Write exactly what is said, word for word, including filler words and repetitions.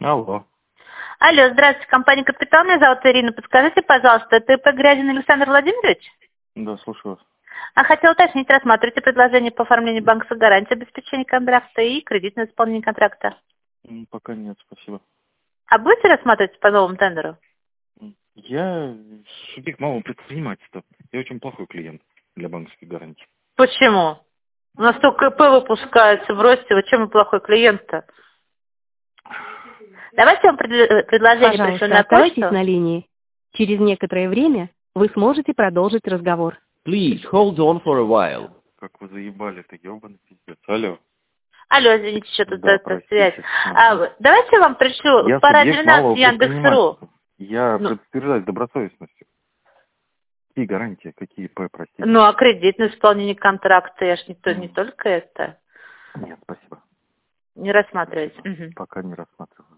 Алло. Алло, здравствуйте, компания «Капитал». Меня зовут Ирина. Подскажите, пожалуйста, это ИП Грязин Александр Владимирович? Да, слушаю вас. А хотел уточнить, рассматриваете предложение по оформлению банковской гарантии обеспечения контракта и кредитное исполнение контракта? М, Пока нет, спасибо. А будете рассматривать по новому тендеру? М, Я субъект малого предпринимательства. Я очень плохой клиент для банковской гарантии. Почему? У нас только ИП выпускается, бросьте, вы чем вы плохой клиент-то? Давайте я вам пред- предложение пришлю Пожалуйста, на оставайтесь почту. на линии. Через некоторое время вы сможете продолжить разговор. Please hold on for a while. Как вы заебали-то, ёбаный пиздец. Алло. Алло, извините, что тут Да, это связь. простите. А, давайте я вам пришлю Я пора субъект малого двенадцать Яндекс.ру. предпринимательства. Я Ну. предупреждаю добросовестностью. Какие гарантии, какие ИП, простите? Ну, а кредитное исполнение контракта, я ж не, то, не М. только это Нет, спасибо. не рассматриваете. Мгм. Пока не рассматриваю.